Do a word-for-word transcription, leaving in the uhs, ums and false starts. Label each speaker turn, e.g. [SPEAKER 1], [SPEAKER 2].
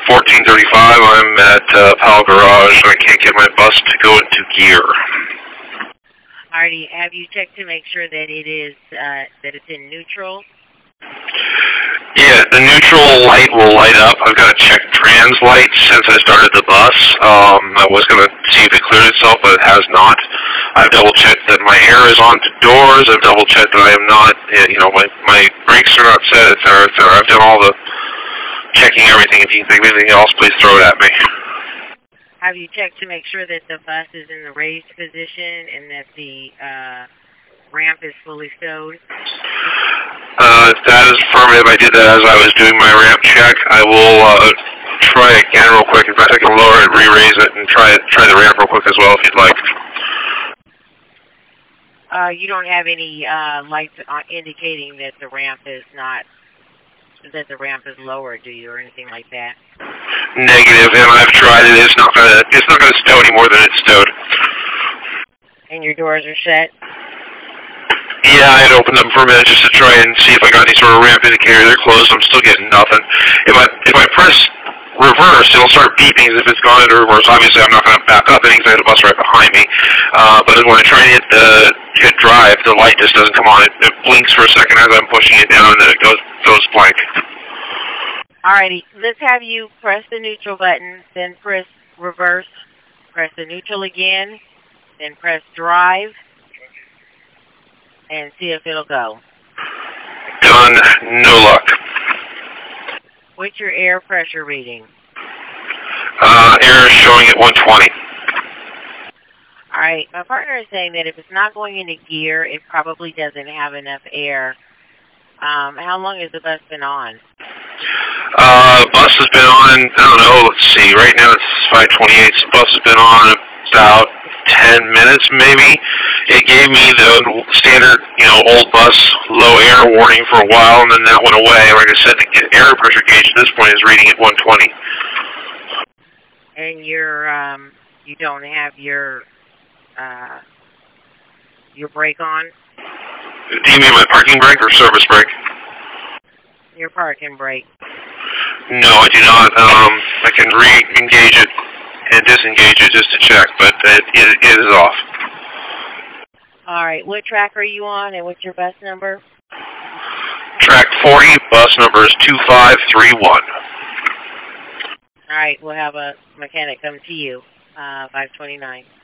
[SPEAKER 1] fourteen thirty-five. I'm at uh, Powell Garage, and I can't get my bus to go into gear.
[SPEAKER 2] Alrighty, have you checked to make sure that it is uh, that it's in neutral?
[SPEAKER 1] Yeah, the neutral light will light up. I've got to check trans light since I started the bus. Um, I was going to see if it cleared itself, but it has not. I've double-checked that my air is on to doors. I've double-checked that I am not, you know, my, my brakes are not set, et cetera, et cetera. I've done all the checking everything. If you can think of anything else, please throw it at me.
[SPEAKER 2] Have you checked to make sure that the bus is in the raised position and that the uh, ramp is fully stowed?
[SPEAKER 1] Uh, that is affirmative. I did that as I was doing my ramp check. I will uh, try again real quick. In fact, I can lower it, re-raise it, and try it, try the ramp real quick as well if you'd like.
[SPEAKER 2] Uh, you don't have any uh, lights indicating that the ramp is not, that the ramp is lower, do you, or anything like that?
[SPEAKER 1] Negative, and I've tried it. It's not gonna, it's not gonna stow any more than it's stowed.
[SPEAKER 2] And your doors are shut?
[SPEAKER 1] Yeah, I had opened them for a minute just to try and see if I got any sort of ramp indicator. They're closed. I'm still getting nothing. If I if I press reverse, it'll start beeping as if it's gone into reverse. Obviously, I'm not going to back up any because I had a bus right behind me. Uh, but when I try and hit the hit drive, the light just doesn't come on. It, it blinks for a second as I'm pushing it down, and then it goes goes blank.
[SPEAKER 2] Alrighty, let's have you press the neutral button, then press reverse, press the neutral again, then press drive, and see if it'll go.
[SPEAKER 1] Done. No luck.
[SPEAKER 2] What's your air pressure reading?
[SPEAKER 1] Uh, air is showing at one twenty.
[SPEAKER 2] Alright, my partner is saying that if it's not going into gear, it probably doesn't have enough air. Um, how long has the bus been on?
[SPEAKER 1] Uh, bus has been on, I don't know, let's see, right now it's five twenty-eight, so bus has been on about ten minutes maybe. It gave me the standard, you know, old bus, low air warning for a while, and then that went away. Like I said, the air pressure gauge at this point is reading at one twenty.
[SPEAKER 2] And you're, um, you don't have your, uh, your brake on?
[SPEAKER 1] Do you mean my parking brake or service brake?
[SPEAKER 2] Your parking brake.
[SPEAKER 1] No, I do not. Um, I can re-engage it and disengage it just to check, but it, it, it is off.
[SPEAKER 2] All right. What track are you on, and what's your bus number?
[SPEAKER 1] Track forty, bus number is two five three one.
[SPEAKER 2] All right. We'll have a mechanic come to you, uh, five twenty-nine.